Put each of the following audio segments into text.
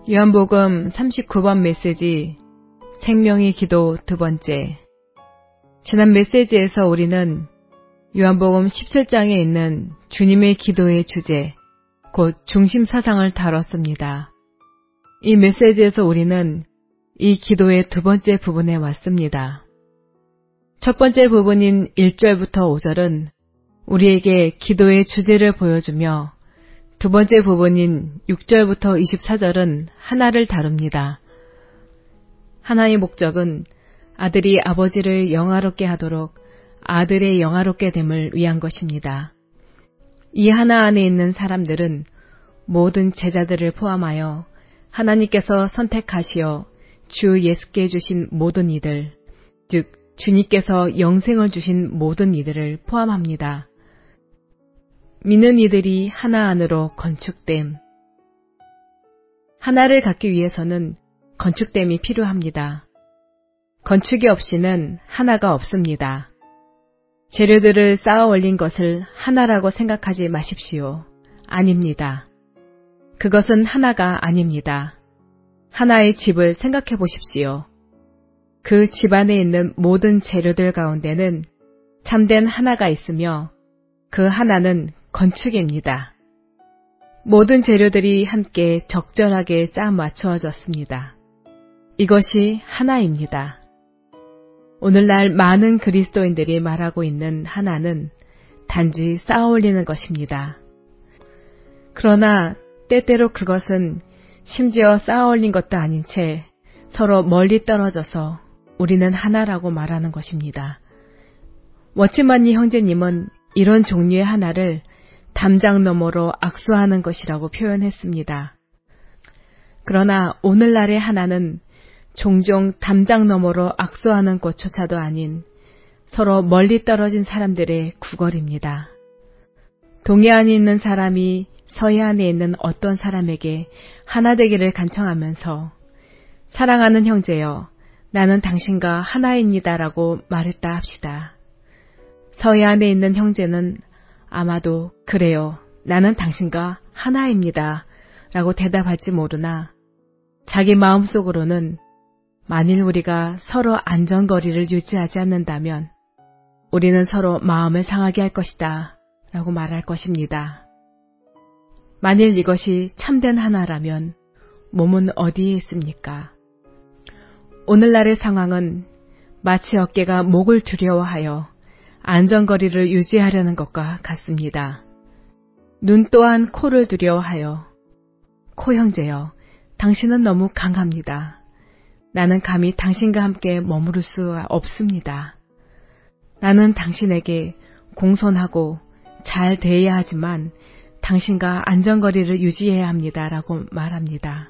요한복음 39번 메시지 생명의 기도 두 번째. 지난 메시지에서 우리는 요한복음 17장에 있는 주님의 기도의 주제, 곧 중심 사상을 다뤘습니다. 이 메시지에서 우리는 이 기도의 두 번째 부분에 왔습니다. 첫 번째 부분인 1절부터 5절은 우리에게 기도의 주제를 보여주며 두 번째 부분인 6절부터 24절은 하나를 다룹니다. 하나의 목적은 아들이 아버지를 영화롭게 하도록 아들의 영화롭게 됨을 위한 것입니다. 이 하나 안에 있는 사람들은 모든 제자들을 포함하여 하나님께서 선택하시어 주 예수께 주신 모든 이들, 즉 주님께서 영생을 주신 모든 이들을 포함합니다. 믿는 이들이 하나 안으로 건축됨. 하나를 갖기 위해서는 건축됨이 필요합니다. 건축이 없이는 하나가 없습니다. 재료들을 쌓아 올린 것을 하나라고 생각하지 마십시오. 아닙니다. 그것은 하나가 아닙니다. 하나의 집을 생각해 보십시오. 그 집 안에 있는 모든 재료들 가운데는 참된 하나가 있으며 그 하나는 건축입니다. 모든 재료들이 함께 적절하게 짜 맞추어졌습니다. 이것이 하나입니다. 오늘날 많은 그리스도인들이 말하고 있는 하나는 단지 쌓아 올리는 것입니다. 그러나 때때로 그것은 심지어 쌓아 올린 것도 아닌 채 서로 멀리 떨어져서 우리는 하나라고 말하는 것입니다. 워치만니 형제님은 이런 종류의 하나를 담장 너머로 악수하는 것이라고 표현했습니다. 그러나 오늘날의 하나는 종종 담장 너머로 악수하는 것조차도 아닌 서로 멀리 떨어진 사람들의 구걸입니다. 동해안에 있는 사람이 서해안에 있는 어떤 사람에게 하나 되기를 간청하면서 사랑하는 형제여, 나는 당신과 하나입니다라고 말했다 합시다. 서해안에 있는 형제는 아마도 그래요, 나는 당신과 하나입니다 라고 대답할지 모르나 자기 마음속으로는 만일 우리가 서로 안전거리를 유지하지 않는다면 우리는 서로 마음을 상하게 할 것이다 라고 말할 것입니다. 만일 이것이 참된 하나라면 몸은 어디에 있습니까? 오늘날의 상황은 마치 어깨가 목을 두려워하여 안전거리를 유지하려는 것과 같습니다. 눈 또한 코를 두려워하여 코 형제여, 당신은 너무 강합니다. 나는 감히 당신과 함께 머무를 수 없습니다. 나는 당신에게 공손하고 잘 대해야 하지만 당신과 안전거리를 유지해야 합니다 라고 말합니다.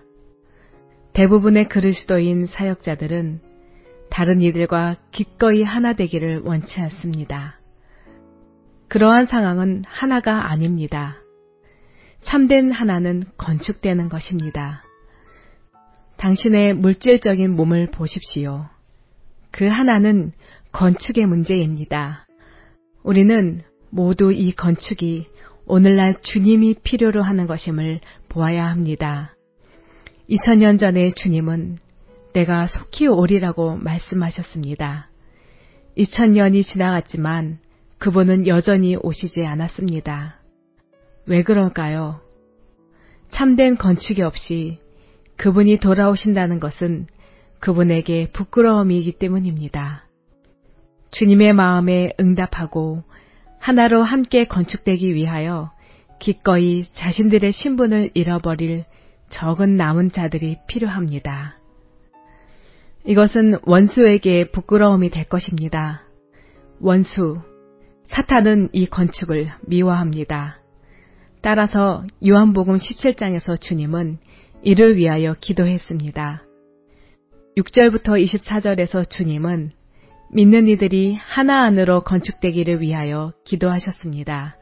대부분의 그리스도인 사역자들은 다른 이들과 기꺼이 하나 되기를 원치 않습니다. 그러한 상황은 하나가 아닙니다. 참된 하나는 건축되는 것입니다. 당신의 물질적인 몸을 보십시오. 그 하나는 건축의 문제입니다. 우리는 모두 이 건축이 오늘날 주님이 필요로 하는 것임을 보아야 합니다. 2000년 전에 주님은 내가 속히 오리라고 말씀하셨습니다. 2000년이 지나갔지만 그분은 여전히 오시지 않았습니다. 왜 그럴까요? 참된 건축이 없이 그분이 돌아오신다는 것은 그분에게 부끄러움이기 때문입니다. 주님의 마음에 응답하고 하나로 함께 건축되기 위하여 기꺼이 자신들의 신분을 잃어버릴 적은 남은 자들이 필요합니다. 이것은 원수에게 부끄러움이 될 것입니다. 원수, 사탄은 이 건축을 미워합니다. 따라서 요한복음 17장에서 주님은 이를 위하여 기도했습니다. 6절부터 24절에서 주님은 믿는 이들이 하나 안으로 건축되기를 위하여 기도하셨습니다.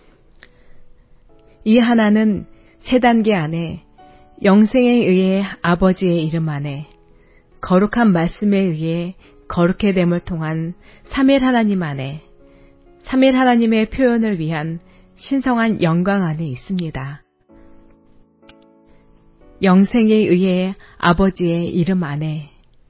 이 하나는 세 단계 안에 영생에 의해 아버지의 이름 안에 거룩한 말씀에 의해 거룩해 됨을 통한 삼일 하나님 안에 삼일 하나님의 표현을 위한 신성한 영광 안에 있습니다. 영생에 의해 아버지의 이름 안에.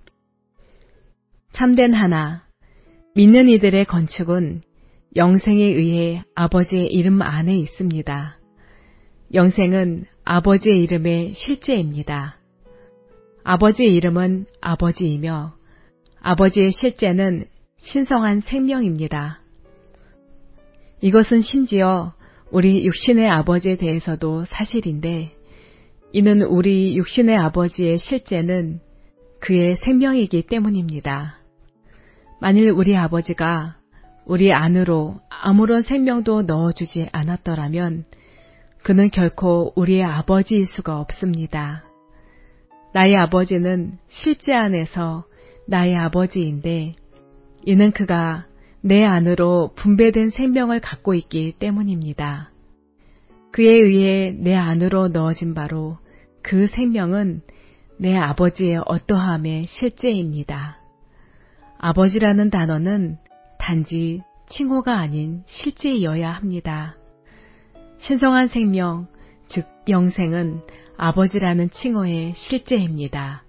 참된 하나, 믿는 이들의 건축은 영생에 의해 아버지의 이름 안에 있습니다. 영생은 아버지의 이름의 실제입니다. 아버지의 이름은 아버지이며 아버지의 실제는 신성한 생명입니다. 이것은 심지어 우리 육신의 아버지에 대해서도 사실인데, 이는 우리 육신의 아버지의 실제는 그의 생명이기 때문입니다. 만일 우리 아버지가 우리 안으로 아무런 생명도 넣어주지 않았더라면 그는 결코 우리의 아버지일 수가 없습니다. 나의 아버지는 실제 안에서 나의 아버지인데, 이는 그가 내 안으로 분배된 생명을 갖고 있기 때문입니다. 그에 의해 내 안으로 넣어진 바로 그 생명은 내 아버지의 어떠함의 실제입니다. 아버지라는 단어는 단지 칭호가 아닌 실제이어야 합니다. 신성한 생명, 즉 영생은 아버지라는 칭호의 실제입니다.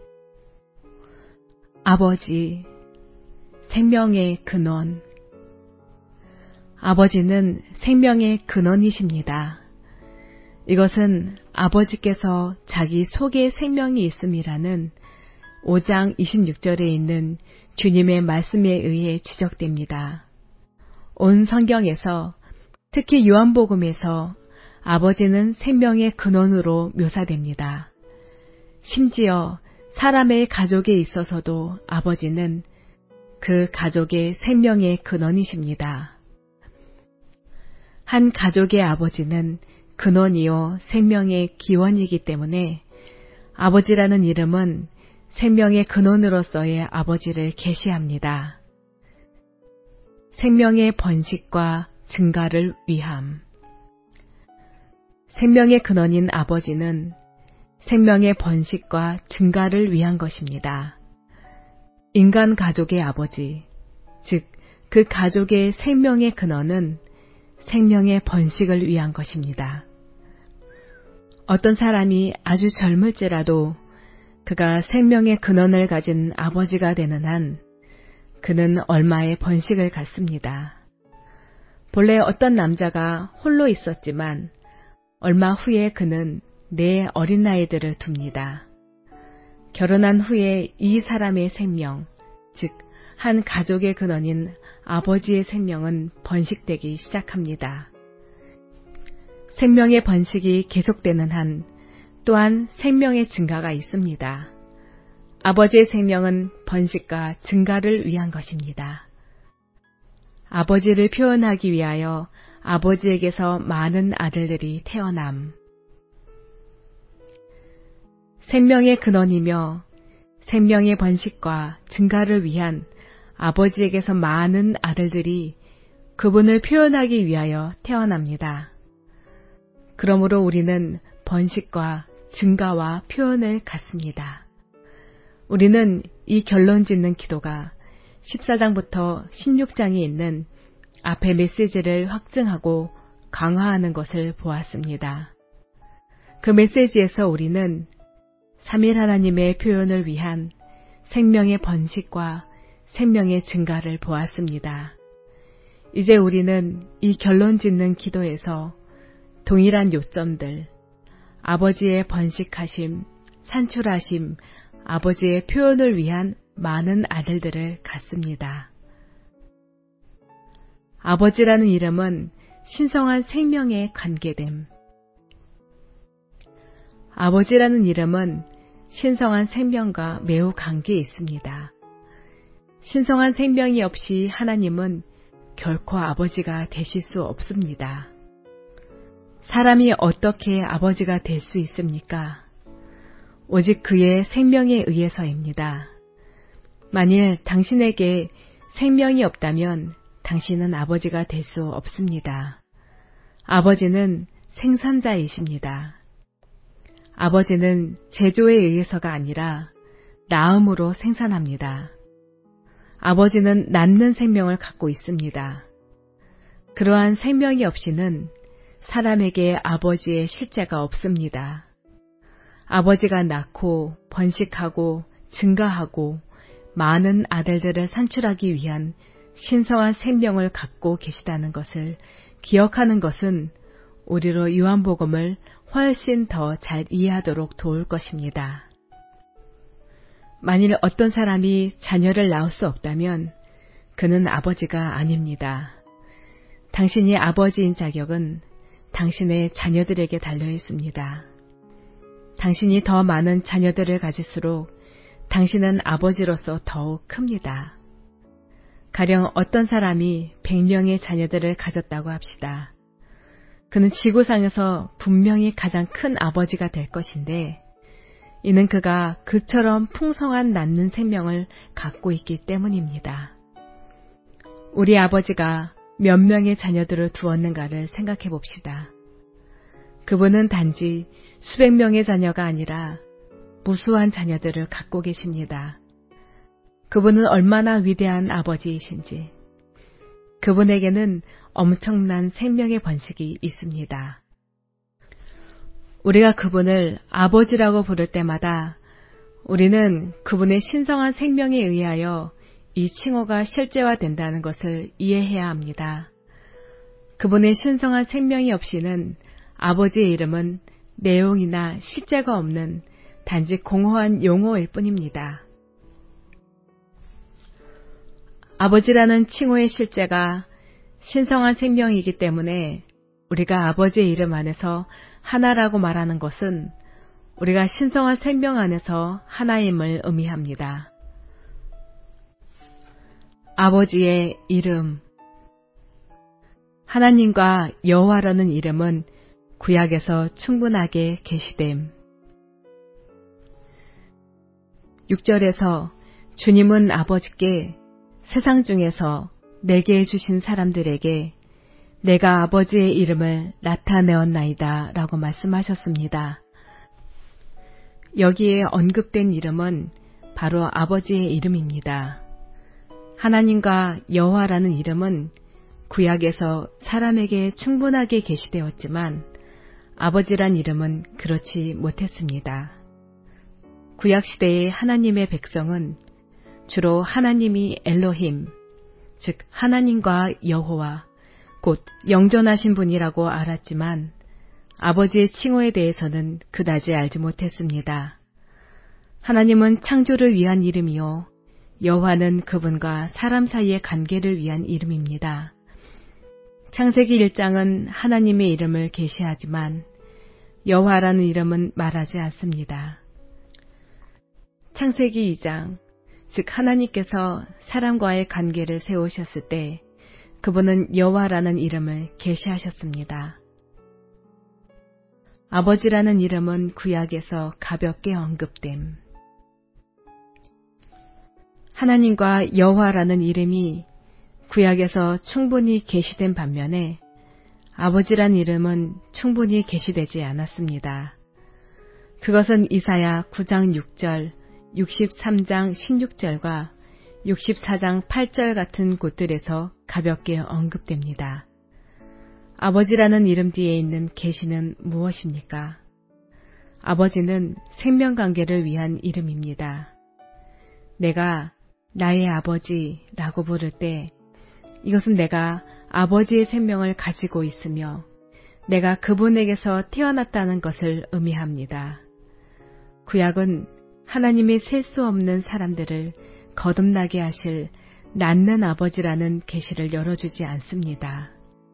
아버지, 생명의 근원. 아버지는 생명의 근원이십니다. 이것은 아버지께서 자기 속에 생명이 있음이라는 5장 26절에 있는 주님의 말씀에 의해 지적됩니다. 온 성경에서, 특히 요한복음에서 아버지는 생명의 근원으로 묘사됩니다. 심지어 사람의 가족에 있어서도 아버지는 그 가족의 생명의 근원이십니다. 한 가족의 아버지는 근원이요 생명의 기원이기 때문에 아버지라는 이름은 생명의 근원으로서의 아버지를 계시합니다. 생명의 번식과 증가를 위함. 생명의 근원인 아버지는 생명의 번식과 증가를 위한 것입니다. 인간 가족의 아버지, 즉 그 가족의 생명의 근원은 생명의 번식을 위한 것입니다. 어떤 사람이 아주 젊을지라도 그가 생명의 근원을 가진 아버지가 되는 한 그는 얼마의 번식을 갖습니다. 본래 어떤 남자가 홀로 있었지만 얼마 후에 그는 네 어린 아이들을 둡니다. 결혼한 후에 이 사람의 생명, 즉 한 가족의 근원인 아버지의 생명은 번식되기 시작합니다. 생명의 번식이 계속되는 한 또한 생명의 증가가 있습니다. 아버지의 생명은 번식과 증가를 위한 것입니다. 아버지를 표현하기 위하여 아버지에게서 많은 아들들이 태어남. 생명의 근원이며 생명의 번식과 증가를 위한 아버지에게서 많은 아들들이 그분을 표현하기 위하여 태어납니다. 그러므로 우리는 번식과 증가와 표현을 갖습니다. 우리는 이 결론 짓는 기도가 14장부터 16장에 있는 앞의 메시지를 확증하고 강화하는 것을 보았습니다. 그 메시지에서 우리는 삼일 하나님의 표현을 위한 생명의 번식과 생명의 증가를 보았습니다. 이제 우리는 이 결론 짓는 기도에서 동일한 요점들, 아버지의 번식하심, 산출하심, 아버지의 표현을 위한 많은 아들들을 갖습니다. 아버지라는 이름은 신성한 생명에 관계됨. 아버지라는 이름은 신성한 생명과 매우 관계에 있습니다. 신성한 생명이 없이 하나님은 결코 아버지가 되실 수 없습니다. 사람이 어떻게 아버지가 될 수 있습니까? 오직 그의 생명에 의해서입니다. 만일 당신에게 생명이 없다면 당신은 아버지가 될 수 없습니다. 아버지는 생산자이십니다. 아버지는 제조에 의해서가 아니라 낳음으로 생산합니다. 아버지는 낳는 생명을 갖고 있습니다. 그러한 생명이 없이는 사람에게 아버지의 실제가 없습니다. 아버지가 낳고 번식하고 증가하고 많은 아들들을 산출하기 위한 신성한 생명을 갖고 계시다는 것을 기억하는 것은 우리로 요한복음을 훨씬 더 잘 이해하도록 도울 것입니다. 만일 어떤 사람이 자녀를 낳을 수 없다면 그는 아버지가 아닙니다. 당신이 아버지인 자격은 당신의 자녀들에게 달려 있습니다. 당신이 더 많은 자녀들을 가질수록 당신은 아버지로서 더욱 큽니다. 가령 어떤 사람이 100명의 자녀들을 가졌다고 합시다. 그는 지구상에서 분명히 가장 큰 아버지가 될 것인데 이는 그가 그처럼 풍성한 낳는 생명을 갖고 있기 때문입니다. 우리 아버지가 몇 명의 자녀들을 두었는가를 생각해 봅시다. 그분은 단지 수백 명의 자녀가 아니라 무수한 자녀들을 갖고 계십니다. 그분은 얼마나 위대한 아버지이신지, 그분에게는 엄청난 생명의 번식이 있습니다. 우리가 그분을 아버지라고 부를 때마다 우리는 그분의 신성한 생명에 의하여 이 칭호가 실제화된다는 것을 이해해야 합니다. 그분의 신성한 생명이 없이는 아버지의 이름은 내용이나 실제가 없는 단지 공허한 용어일 뿐입니다. 아버지라는 칭호의 실제가 신성한 생명이기 때문에 우리가 아버지의 이름 안에서 하나라고 말하는 것은 우리가 신성한 생명 안에서 하나임을 의미합니다. 아버지의 이름. 하나님과 여호와라는 이름은 구약에서 충분하게 계시됨. 6절에서 주님은 아버지께 세상 중에서 내게 주신 사람들에게 내가 아버지의 이름을 나타내었나이다 라고 말씀하셨습니다. 여기에 언급된 이름은 바로 아버지의 이름입니다. 하나님과 여호와라는 이름은 구약에서 사람에게 충분하게 계시되었지만 아버지란 이름은 그렇지 못했습니다. 구약시대의 하나님의 백성은 주로 하나님이 엘로힘, 즉 하나님과 여호와, 곧 영존하신 분이라고 알았지만 아버지의 칭호에 대해서는 그다지 알지 못했습니다. 하나님은 창조를 위한 이름이요, 여호와는 그분과 사람 사이의 관계를 위한 이름입니다. 창세기 1장은 하나님의 이름을 계시하지만 여호와라는 이름은 말하지 않습니다. 창세기 2장, 즉 하나님께서 사람과의 관계를 세우셨을 때 그분은 여호와라는 이름을 계시하셨습니다. 아버지라는 이름은 구약에서 가볍게 언급됨. 하나님과 여호와라는 이름이 구약에서 충분히 계시된 반면에 아버지란 이름은 충분히 계시되지 않았습니다. 그것은 이사야 9장 6절, 63장 16절과 64장 8절 같은 곳들에서 가볍게 언급됩니다. 아버지라는 이름 뒤에 있는 계시는 무엇입니까? 아버지는 생명관계를 위한 이름입니다. 내가 나의 아버지라고 부를 때 이것은 내가 아버지의 생명을 가지고 있으며 내가 그분에게서 태어났다는 것을 의미합니다. 구약은 하나님이 셀 수 없는 사람들을 거듭나게 하실 낳는 아버지라는 계시를 열어주지 않습니다.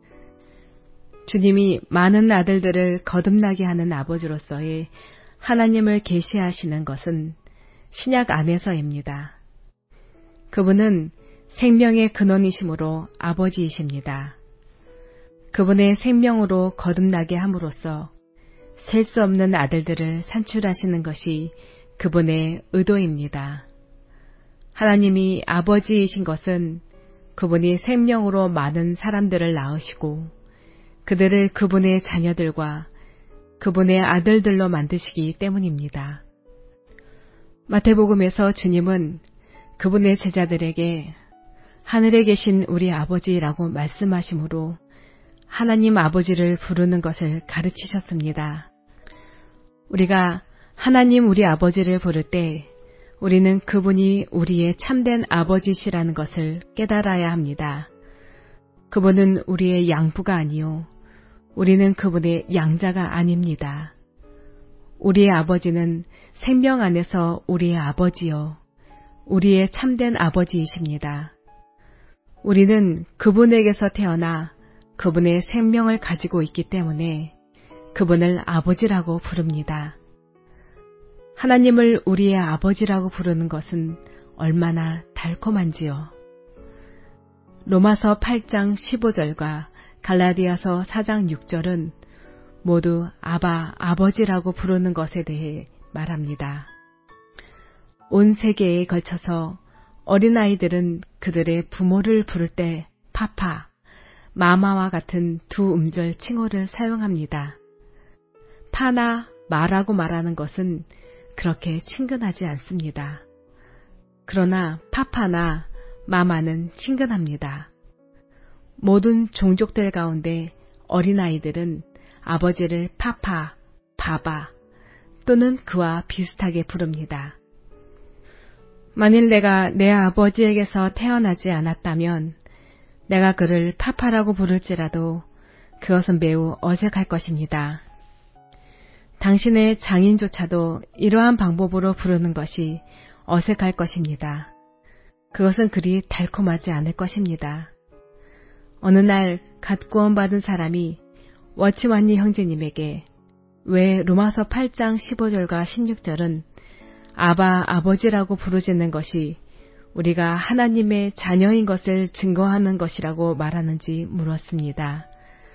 주님이 많은 아들들을 거듭나게 하는 아버지로서의 하나님을 계시하시는 것은 신약 안에서입니다. 그분은 생명의 근원이심으로 아버지이십니다. 그분의 생명으로 거듭나게 함으로써 셀 수 없는 아들들을 산출하시는 것이 그분의 의도입니다. 하나님이 아버지이신 것은 그분이 생명으로 많은 사람들을 낳으시고 그들을 그분의 자녀들과 그분의 아들들로 만드시기 때문입니다. 마태복음에서 주님은 그분의 제자들에게 하늘에 계신 우리 아버지라고 말씀하시므로 하나님 아버지를 부르는 것을 가르치셨습니다. 우리가 하나님 우리 아버지를 부를 때 우리는 그분이 우리의 참된 아버지시라는 것을 깨달아야 합니다. 그분은 우리의 양부가 아니요. 우리는 그분의 양자가 아닙니다. 우리의 아버지는 생명 안에서 우리의 아버지요. 우리의 참된 아버지이십니다. 우리는 그분에게서 태어나 그분의 생명을 가지고 있기 때문에 그분을 아버지라고 부릅니다. 하나님을 우리의 아버지라고 부르는 것은 얼마나 달콤한지요. 로마서 8장 15절과 갈라디아서 4장 6절은 모두 아바, 아버지라고 부르는 것에 대해 말합니다. 온 세계에 걸쳐서 어린아이들은 그들의 부모를 부를 때 파파, 마마와 같은 두 음절 칭호를 사용합니다. 파나 마라고 말하는 것은 그렇게 친근하지 않습니다. 그러나 파파나 마마는 친근합니다. 모든 종족들 가운데 어린아이들은 아버지를 파파, 바바 또는 그와 비슷하게 부릅니다. 만일 내가 내 아버지에게서 태어나지 않았다면 내가 그를 파파라고 부를지라도 그것은 매우 어색할 것입니다. 당신의 장인조차도 이러한 방법으로 부르는 것이 어색할 것입니다. 그것은 그리 달콤하지 않을 것입니다. 어느 날 갓 구원받은 사람이 워치만니 형제님에게 왜 로마서 8장 15절과 16절은 아바, 아버지라고 부르짖는 것이 우리가 하나님의 자녀인 것을 증거하는 것이라고 말하는지 물었습니다.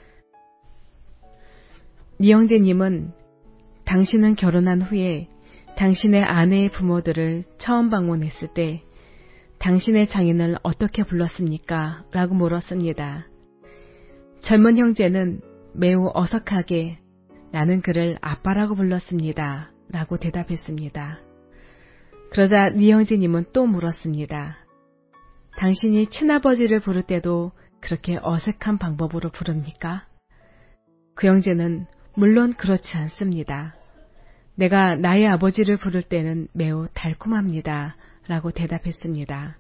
니 형제님은 당신은 결혼한 후에 당신의 아내의 부모들을 처음 방문했을 때 당신의 장인을 어떻게 불렀습니까? 라고 물었습니다. 젊은 형제는 매우 어색하게 나는 그를 아빠라고 불렀습니다. 라고 대답했습니다. 그러자 니 형제님은 또 물었습니다. 당신이 친아버지를 부를 때도 그렇게 어색한 방법으로 부릅니까? 그 형제는 물론 그렇지 않습니다. 내가 나의 아버지를 부를 때는 매우 달콤합니다. 라고 대답했습니다.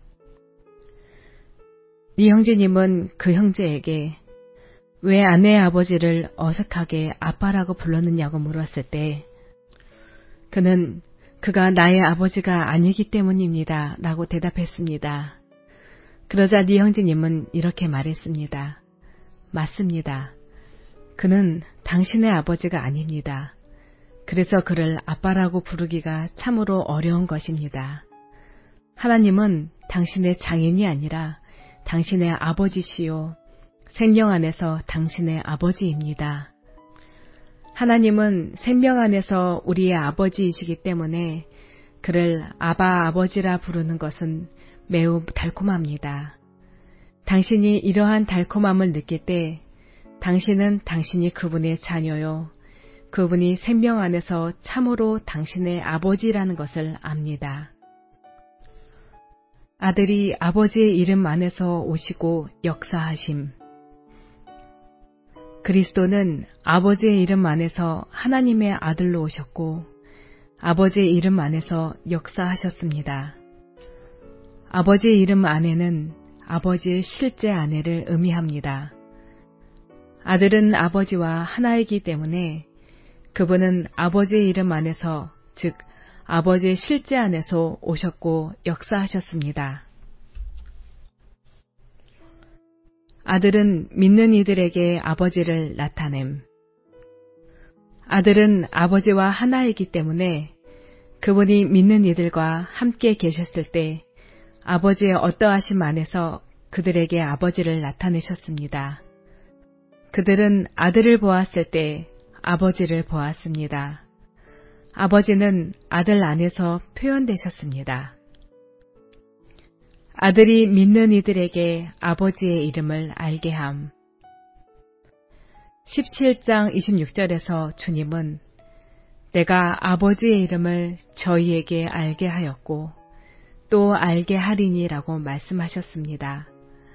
이 형제님은 그 형제에게 왜 아내의 아버지를 어색하게 아빠라고 불렀느냐고 물었을 때 그는 그가 나의 아버지가 아니기 때문입니다. 라고 대답했습니다. 그러자 네 형제님은 이렇게 말했습니다. 맞습니다. 그는 당신의 아버지가 아닙니다. 그래서 그를 아빠라고 부르기가 참으로 어려운 것입니다. 하나님은 당신의 장인이 아니라 당신의 아버지시요. 생명 안에서 당신의 아버지입니다. 하나님은 생명 안에서 우리의 아버지이시기 때문에 그를 아바 아버지라 부르는 것은 매우 달콤합니다. 당신이 이러한 달콤함을 느낄 때 당신은 당신이 그분의 자녀요. 그분이 생명 안에서 참으로 당신의 아버지라는 것을 압니다. 아들이 아버지의 이름 안에서 오시고 역사하심. 그리스도는 아버지의 이름 안에서 하나님의 아들로 오셨고 아버지의 이름 안에서 역사하셨습니다. 아버지의 이름 안에는 아버지의 실제 아내를 의미합니다. 아들은 아버지와 하나이기 때문에 그분은 아버지의 이름 안에서, 즉 아버지의 실제 안에서 오셨고 역사하셨습니다. 아들은 믿는 이들에게 아버지를 나타냄. 아들은 아버지와 하나이기 때문에 그분이 믿는 이들과 함께 계셨을 때 아버지의 어떠하심 안에서 그들에게 아버지를 나타내셨습니다. 그들은 아들을 보았을 때 아버지를 보았습니다. 아버지는 아들 안에서 표현되셨습니다. 아들이 믿는 이들에게 아버지의 이름을 알게 함. 17장 26절에서 주님은 내가 아버지의 이름을 저희에게 알게 하였고 또 알게 하리니라고 말씀하셨습니다.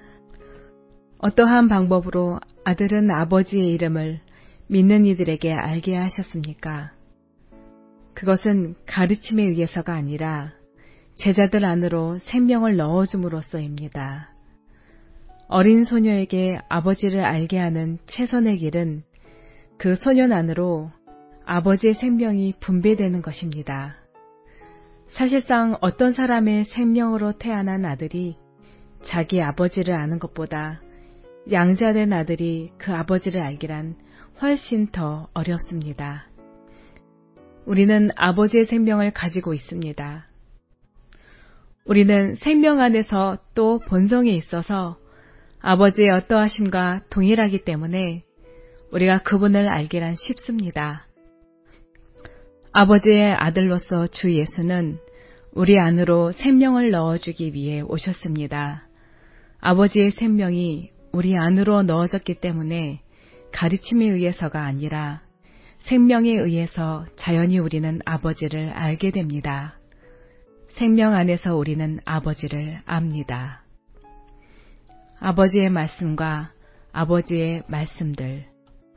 어떠한 방법으로 아들은 아버지의 이름을 믿는 이들에게 알게 하셨습니까? 그것은 가르침에 의해서가 아니라 제자들 안으로 생명을 넣어줌으로써입니다. 어린 소녀에게 아버지를 알게 하는 최선의 길은 그 소년 안으로 아버지의 생명이 분배되는 것입니다. 사실상 어떤 사람의 생명으로 태어난 아들이 자기 아버지를 아는 것보다 양자된 아들이 그 아버지를 알기란 훨씬 더 어렵습니다. 우리는 아버지의 생명을 가지고 있습니다. 우리는 생명 안에서 또 본성에 있어서 아버지의 어떠하심과 동일하기 때문에 우리가 그분을 알기란 쉽습니다. 아버지의 아들로서 주 예수는 우리 안으로 생명을 넣어주기 위해 오셨습니다. 아버지의 생명이 우리 안으로 넣어졌기 때문에 가르침에 의해서가 아니라 생명에 의해서 자연히 우리는 아버지를 알게 됩니다. 생명 안에서 우리는 아버지를 압니다. 아버지의 말씀과 아버지의 말씀들.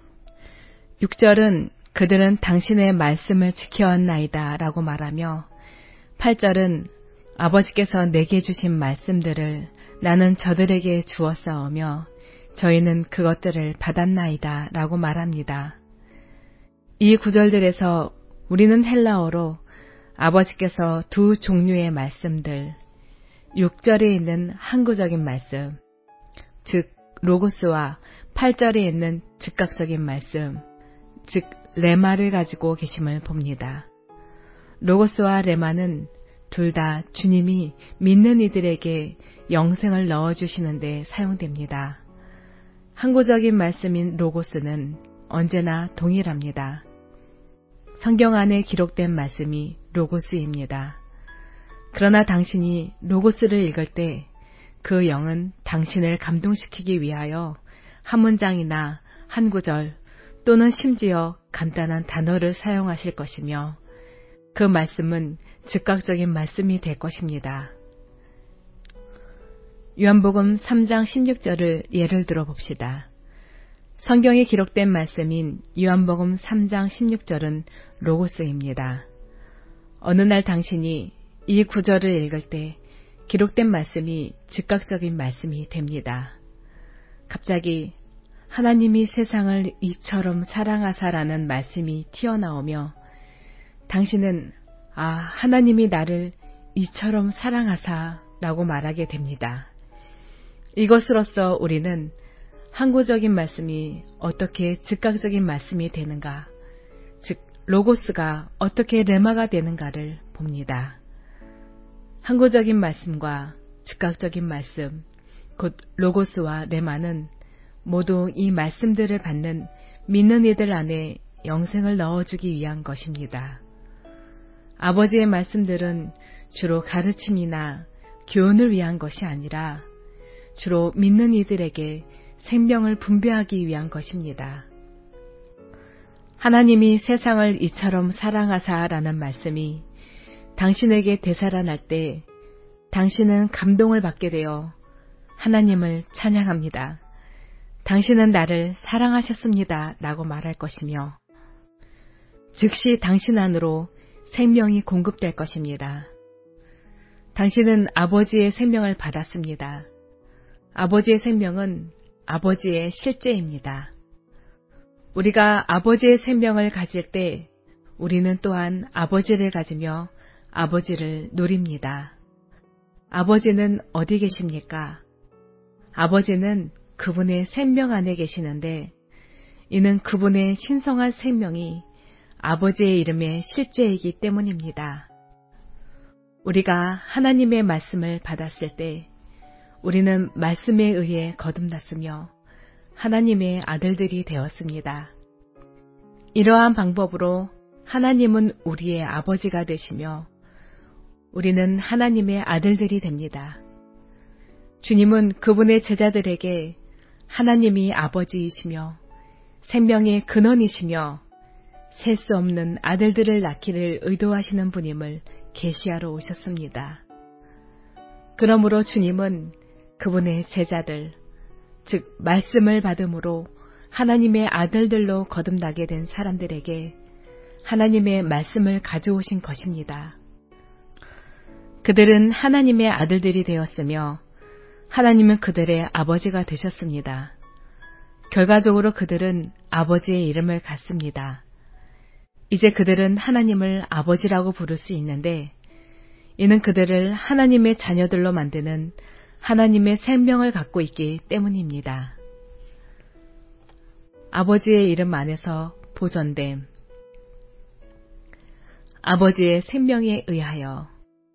6절은 그들은 당신의 말씀을 지켜왔나이다 라고 말하며 8절은 아버지께서 내게 주신 말씀들을 나는 저들에게 주었사오며 저희는 그것들을 받았나이다 라고 말합니다. 이 구절들에서 우리는 헬라어로 아버지께서 두 종류의 말씀들, 6절에 있는 항구적인 말씀, 즉 로고스와 8절에 있는 즉각적인 말씀, 즉 레마를 가지고 계심을 봅니다. 로고스와 레마는 둘 다 주님이 믿는 이들에게 영생을 넣어주시는데 사용됩니다. 항구적인 말씀인 로고스는 언제나 동일합니다. 성경 안에 기록된 말씀이 로고스입니다. 그러나 당신이 로고스를 읽을 때 그 영은 당신을 감동시키기 위하여 한 문장이나 한 구절 또는 심지어 간단한 단어를 사용하실 것이며 그 말씀은 즉각적인 말씀이 될 것입니다. 요한복음 3장 16절을 예를 들어 봅시다. 성경에 기록된 말씀인 요한복음 3장 16절은 로고스입니다. 어느 날 당신이 이 구절을 읽을 때 기록된 말씀이 즉각적인 말씀이 됩니다. 갑자기 하나님이 세상을 이처럼 사랑하사라는 말씀이 튀어나오며 당신은 하나님이 나를 이처럼 사랑하사 라고 말하게 됩니다. 이것으로써 우리는 항구적인 말씀이 어떻게 즉각적인 말씀이 되는가, 즉 로고스가 어떻게 레마가 되는가를 봅니다. 항구적인 말씀과 즉각적인 말씀, 곧 로고스와 레마는 모두 이 말씀들을 받는 믿는 이들 안에 영생을 넣어주기 위한 것입니다. 아버지의 말씀들은 주로 가르침이나 교훈을 위한 것이 아니라 주로 믿는 이들에게 생명을 분배하기 위한 것입니다. 하나님이 세상을 이처럼 사랑하사라는 말씀이 당신에게 되살아날 때 당신은 감동을 받게 되어 하나님을 찬양합니다. 당신은 나를 사랑하셨습니다 라고 말할 것이며 즉시 당신 안으로 생명이 공급될 것입니다. 당신은 아버지의 생명을 받았습니다. 아버지의 생명은 아버지의 실제입니다. 우리가 아버지의 생명을 가질 때 우리는 또한 아버지를 가지며 아버지를 누립니다. 아버지는 어디 계십니까? 아버지는 그분의 생명 안에 계시는데 이는 그분의 신성한 생명이 아버지의 이름의 실제이기 때문입니다. 우리가 하나님의 말씀을 받았을 때 우리는 말씀에 의해 거듭났으며 하나님의 아들들이 되었습니다. 이러한 방법으로 하나님은 우리의 아버지가 되시며 우리는 하나님의 아들들이 됩니다. 주님은 그분의 제자들에게 하나님이 아버지이시며 생명의 근원이시며 셀 수 없는 아들들을 낳기를 의도하시는 분임을 계시하러 오셨습니다. 그러므로 주님은 그분의 제자들, 즉 말씀을 받음으로 하나님의 아들들로 거듭나게 된 사람들에게 하나님의 말씀을 가져오신 것입니다. 그들은 하나님의 아들들이 되었으며 하나님은 그들의 아버지가 되셨습니다. 결과적으로 그들은 아버지의 이름을 갖습니다. 이제 그들은 하나님을 아버지라고 부를 수 있는데 이는 그들을 하나님의 자녀들로 만드는 하나님의 생명을 갖고 있기 때문입니다. 아버지의 이름 안에서 보존됨. 아버지의 생명에 의하여.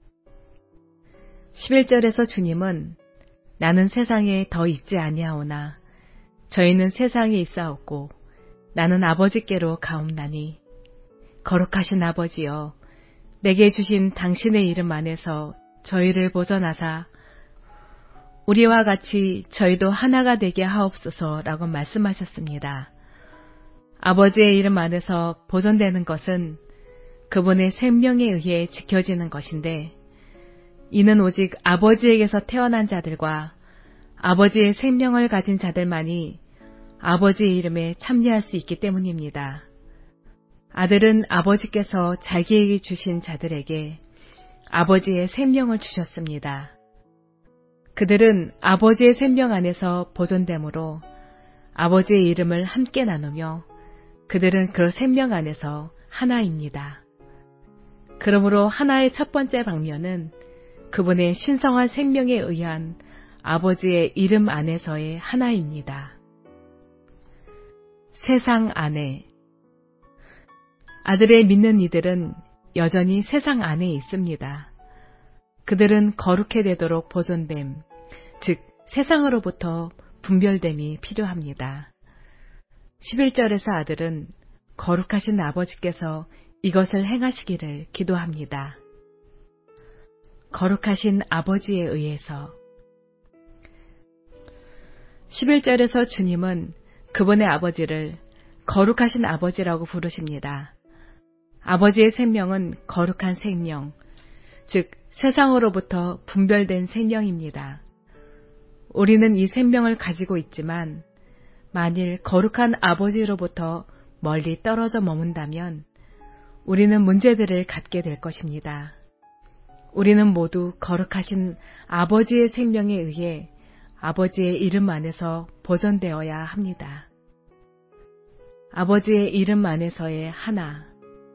11절에서 주님은 나는 세상에 더 있지 아니하오나 저희는 세상에 있사옵고 나는 아버지께로 가옵나니 거룩하신 아버지여 내게 주신 당신의 이름 안에서 저희를 보존하사 우리와 같이 저희도 하나가 되게 하옵소서라고 말씀하셨습니다. 아버지의 이름 안에서 보존되는 것은 그분의 생명에 의해 지켜지는 것인데 이는 오직 아버지에게서 태어난 자들과 아버지의 생명을 가진 자들만이 아버지의 이름에 참여할 수 있기 때문입니다. 아들은 아버지께서 자기에게 주신 자들에게 아버지의 생명을 주셨습니다. 그들은 아버지의 생명 안에서 보존되므로 아버지의 이름을 함께 나누며 그들은 그 생명 안에서 하나입니다. 그러므로 하나의 첫 번째 방면은 그분의 신성한 생명에 의한 아버지의 이름 안에서의 하나입니다. 세상 안에. 아들의 믿는 이들은 여전히 세상 안에 있습니다. 그들은 거룩해 되도록 보존됨, 즉 세상으로부터 분별됨이 필요합니다. 11절에서 아들은 거룩하신 아버지께서 이것을 행하시기를 기도합니다. 거룩하신 아버지에 의해서. 11절에서 주님은 그분의 아버지를 거룩하신 아버지라고 부르십니다. 아버지의 생명은 거룩한 생명, 즉 세상으로부터 분별된 생명입니다. 우리는 이 생명을 가지고 있지만 만일 거룩한 아버지로부터 멀리 떨어져 머문다면 우리는 문제들을 갖게 될 것입니다. 우리는 모두 거룩하신 아버지의 생명에 의해 아버지의 이름 안에서 보존되어야 합니다. 아버지의 이름 안에서의 하나.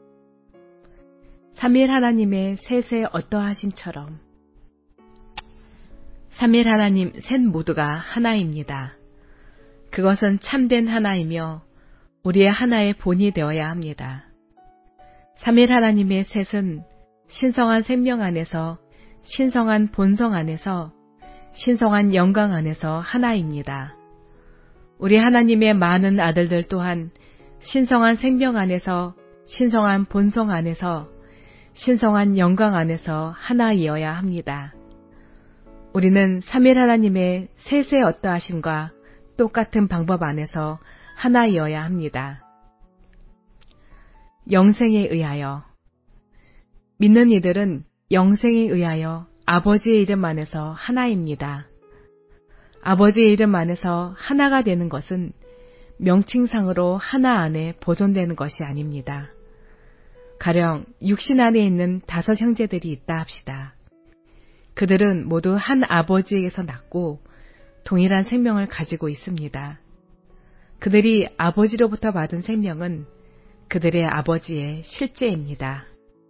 삼일 하나님의 셋의 어떠하심처럼. 삼일 하나님 셋 모두가 하나입니다. 그것은 참된 하나이며 우리의 하나의 본이 되어야 합니다. 삼일 하나님의 셋은 신성한 생명 안에서 신성한 본성 안에서 신성한 영광 안에서 하나입니다. 우리 하나님의 많은 아들들 또한 신성한 생명 안에서 신성한 본성 안에서 신성한 영광 안에서 하나이어야 합니다. 우리는 삼일 하나님의 셋의 어떠하심과 똑같은 방법 안에서 하나이어야 합니다. 영생에 의하여. 믿는 이들은 영생에 의하여 아버지의 이름 안에서 하나입니다. 아버지의 이름 안에서 하나가 되는 것은 명칭상으로 하나 안에 보존되는 것이 아닙니다. 가령 육신 안에 있는 5 형제들이 있다 합시다. 그들은 모두 한 아버지에게서 났고 동일한 생명을 가지고 있습니다. 그들이 아버지로부터 받은 생명은 그들의 아버지의 실제입니다.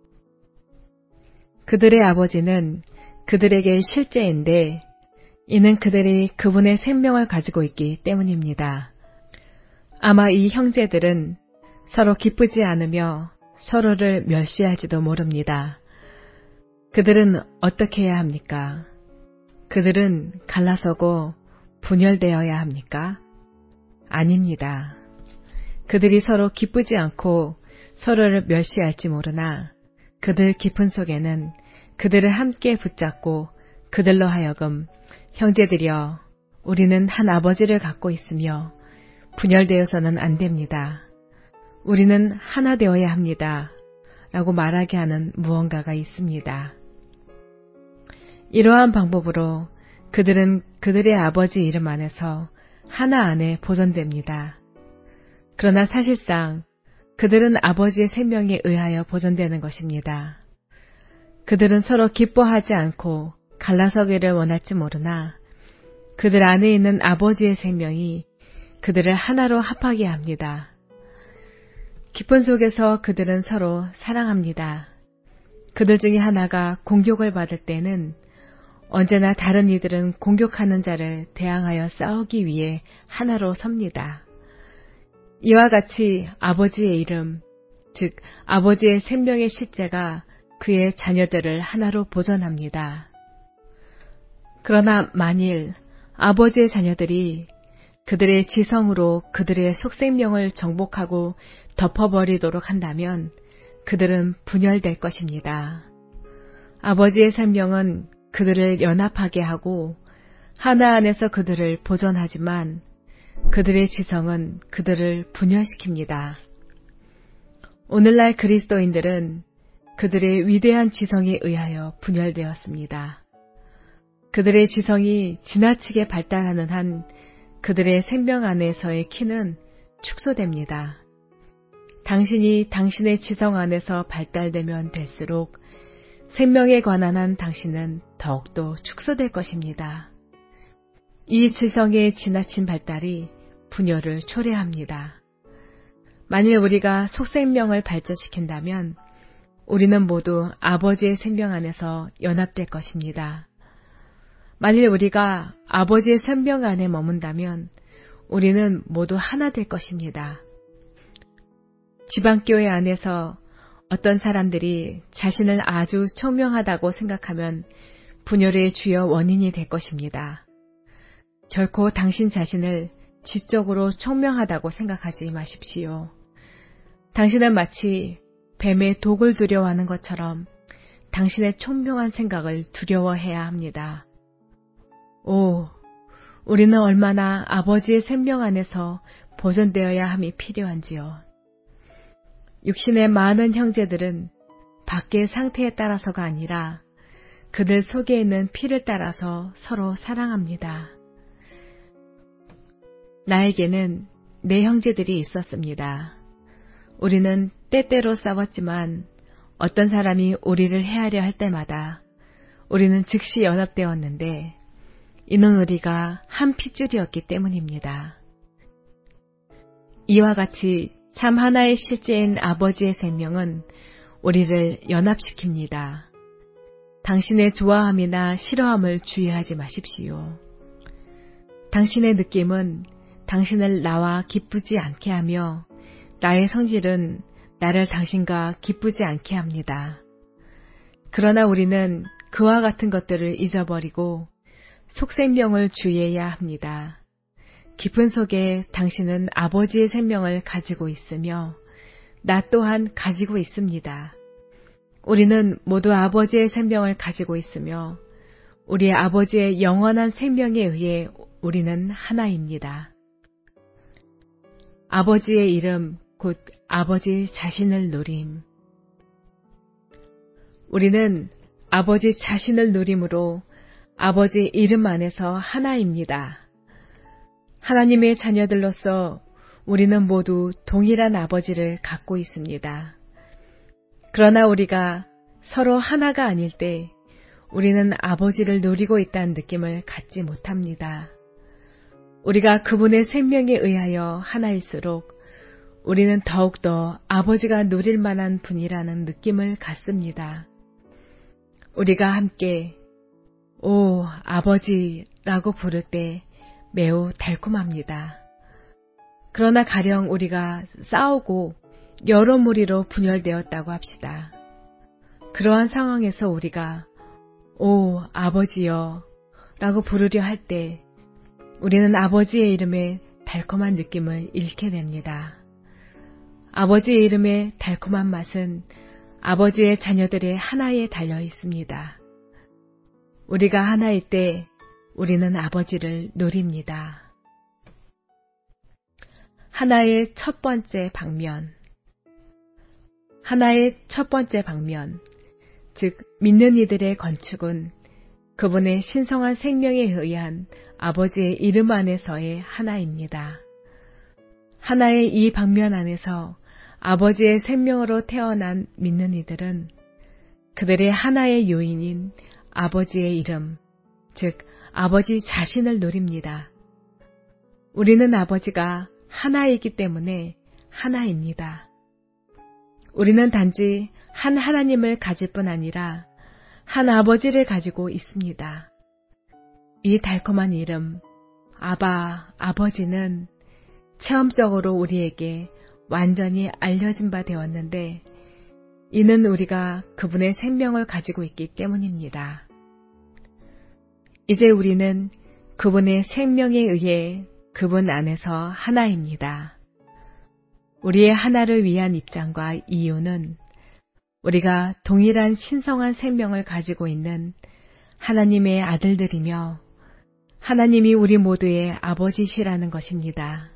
그들의 아버지는 그들에게 실제인데 이는 그들이 그분의 생명을 가지고 있기 때문입니다. 아마 이 형제들은 서로 기쁘지 않으며 서로를 멸시할지도 모릅니다. 그들은 어떻게 해야 합니까? 그들은 갈라서고 분열되어야 합니까? 아닙니다. 그들이 서로 기쁘지 않고 서로를 멸시할지 모르나 그들 깊은 속에는 그들을 함께 붙잡고 그들로 하여금 형제들이여 우리는 한 아버지를 갖고 있으며 분열되어서는 안 됩니다. 우리는 하나 되어야 합니다. 라고 말하게 하는 무언가가 있습니다. 이러한 방법으로 그들은 그들의 아버지 이름 안에서 하나 안에 보존됩니다. 그러나 사실상 그들은 아버지의 생명에 의하여 보존되는 것입니다. 그들은 서로 기뻐하지 않고 갈라서기를 원할지 모르나 그들 안에 있는 아버지의 생명이 그들을 하나로 합하게 합니다. 기쁨 속에서 그들은 서로 사랑합니다. 그들 중에 하나가 공격을 받을 때는 언제나 다른 이들은 공격하는 자를 대항하여 싸우기 위해 하나로 섭니다. 이와 같이 아버지의 이름, 즉 아버지의 생명의 실제가 그의 자녀들을 하나로 보존합니다. 그러나 만일 아버지의 자녀들이 그들의 지성으로 그들의 속생명을 정복하고 덮어버리도록 한다면 그들은 분열될 것입니다. 아버지의 생명은 그들을 연합하게 하고 하나 안에서 그들을 보존하지만 그들의 지성은 그들을 분열시킵니다. 오늘날 그리스도인들은 그들의 위대한 지성에 의하여 분열되었습니다. 그들의 지성이 지나치게 발달하는 한 그들의 생명 안에서의 키는 축소됩니다. 당신이 당신의 지성 안에서 발달되면 될수록 생명에 관한 한 당신은 더욱더 축소될 것입니다. 이 지성의 지나친 발달이 분열을 초래합니다. 만일 우리가 속생명을 발전시킨다면 우리는 모두 아버지의 생명 안에서 연합될 것입니다. 만일 우리가 아버지의 생명 안에 머문다면 우리는 모두 하나 될 것입니다. 지방교회 안에서 어떤 사람들이 자신을 아주 총명하다고 생각하면 분열의 주요 원인이 될 것입니다. 결코 당신 자신을 지적으로 총명하다고 생각하지 마십시오. 당신은 마치 뱀의 독을 두려워하는 것처럼 당신의 총명한 생각을 두려워해야 합니다. 우리는 얼마나 아버지의 생명 안에서 보존되어야 함이 필요한지요. 육신의 많은 형제들은 밖의 상태에 따라서가 아니라 그들 속에 있는 피를 따라서 서로 사랑합니다. 나에게는 네 형제들이 있었습니다. 우리는 때때로 싸웠지만 어떤 사람이 우리를 해하려 할 때마다 우리는 즉시 연합되었는데 이는 우리가 한 핏줄이었기 때문입니다. 이와 같이 참 하나의 실제인 아버지의 생명은 우리를 연합시킵니다. 당신의 좋아함이나 싫어함을 주의하지 마십시오. 당신의 느낌은 당신을 나와 기쁘지 않게 하며 나의 성질은 나를 당신과 기쁘지 않게 합니다. 그러나 우리는 그와 같은 것들을 잊어버리고 속생명을 주의해야 합니다. 깊은 속에 당신은 아버지의 생명을 가지고 있으며 나 또한 가지고 있습니다. 우리는 모두 아버지의 생명을 가지고 있으며 우리 아버지의 영원한 생명에 의해 우리는 하나입니다. 아버지의 이름 곧 아버지 자신을 누림. 우리는 아버지 자신을 누림으로 아버지 이름 안에서 하나입니다. 하나님의 자녀들로서 우리는 모두 동일한 아버지를 갖고 있습니다. 그러나 우리가 서로 하나가 아닐 때 우리는 아버지를 누리고 있다는 느낌을 갖지 못합니다. 우리가 그분의 생명에 의하여 하나일수록 우리는 더욱더 아버지가 누릴 만한 분이라는 느낌을 갖습니다. 우리가 함께 오 아버지라고 부를 때 매우 달콤합니다. 그러나 가령 우리가 싸우고 여러 무리로 분열되었다고 합시다. 그러한 상황에서 우리가 오 아버지여 라고 부르려 할 때 우리는 아버지의 이름에 달콤한 느낌을 잃게 됩니다. 아버지의 이름의 달콤한 맛은 아버지의 자녀들의 하나에 달려 있습니다. 우리가 하나일 때 우리는 아버지를 누립니다. 하나의 첫 번째 방면. 하나의 첫 번째 방면, 즉 믿는 이들의 건축은 그분의 신성한 생명에 의한 아버지의 이름 안에서의 하나입니다. 하나의 이 방면 안에서 아버지의 생명으로 태어난 믿는 이들은 그들의 하나의 요인인 아버지의 이름, 즉 아버지 자신을 누립니다. 우리는 아버지가 하나이기 때문에 하나입니다. 우리는 단지 한 하나님을 가질 뿐 아니라 한 아버지를 가지고 있습니다. 이 달콤한 이름, 아바, 아버지는 체험적으로 우리에게 완전히 알려진 바 되었는데 이는 우리가 그분의 생명을 가지고 있기 때문입니다. 이제 우리는 그분의 생명에 의해 그분 안에서 하나입니다. 우리의 하나를 위한 입장과 이유는 우리가 동일한 신성한 생명을 가지고 있는 하나님의 아들들이며 하나님이 우리 모두의 아버지시라는 것입니다.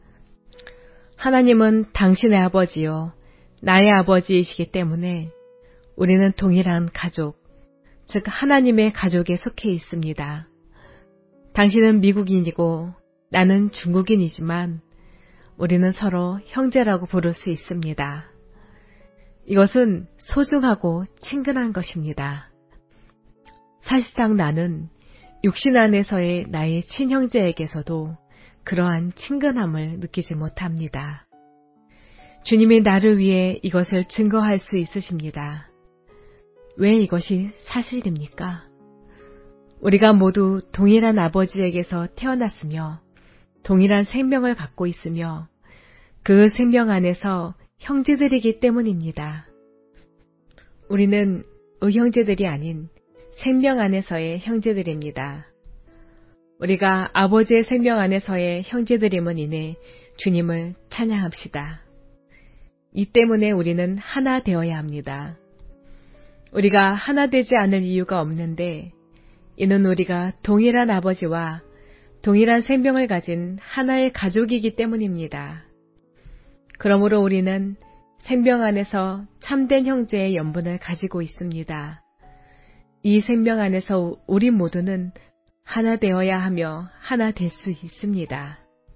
하나님은 당신의 아버지요, 나의 아버지이시기 때문에 우리는 동일한 가족, 즉 하나님의 가족에 속해 있습니다. 당신은 미국인이고 나는 중국인이지만 우리는 서로 형제라고 부를 수 있습니다. 이것은 소중하고 친근한 것입니다. 사실상 나는 육신 안에서의 나의 친형제에게서도 그러한 친근함을 느끼지 못합니다. 주님이 나를 위해 이것을 증거할 수 있으십니다. 왜 이것이 사실입니까? 우리가 모두 동일한 아버지에게서 태어났으며 동일한 생명을 갖고 있으며 그 생명 안에서 형제들이기 때문입니다. 우리는 의형제들이 아닌 생명 안에서의 형제들입니다. 우리가 아버지의 생명 안에서의 형제들임은 인해 주님을 찬양합시다. 이 때문에 우리는 하나 되어야 합니다. 우리가 하나 되지 않을 이유가 없는데 이는 우리가 동일한 아버지와 동일한 생명을 가진 하나의 가족이기 때문입니다. 그러므로 우리는 생명 안에서 참된 형제의 연분을 가지고 있습니다. 이 생명 안에서 우리 모두는 하나 되어야 하며 하나 될 수 있습니다.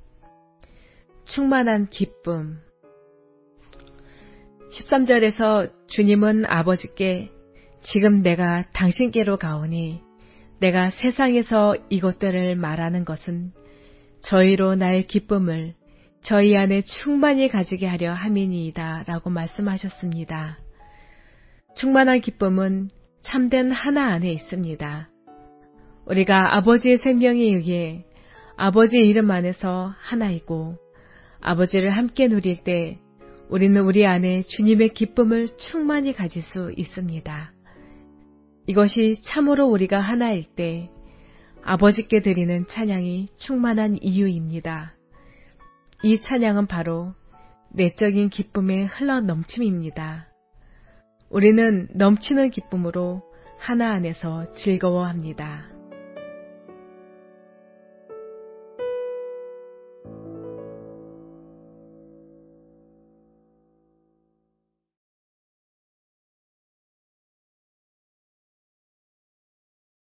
충만한 기쁨. 13절에서 주님은 아버지께 지금 내가 당신께로 가오니 내가 세상에서 이것들을 말하는 것은 저희로 나의 기쁨을 저희 안에 충만히 가지게 하려 함이니이다 라고 말씀하셨습니다. 충만한 기쁨은 참된 하나 안에 있습니다. 우리가 아버지의 생명에 의해 아버지의 이름 안에서 하나이고 아버지를 함께 누릴 때 우리는 우리 안에 주님의 기쁨을 충만히 가질 수 있습니다. 이것이 참으로 우리가 하나일 때 아버지께 드리는 찬양이 충만한 이유입니다. 이 찬양은 바로 내적인 기쁨의 흘러넘침입니다. 우리는 넘치는 기쁨으로 하나 안에서 즐거워합니다.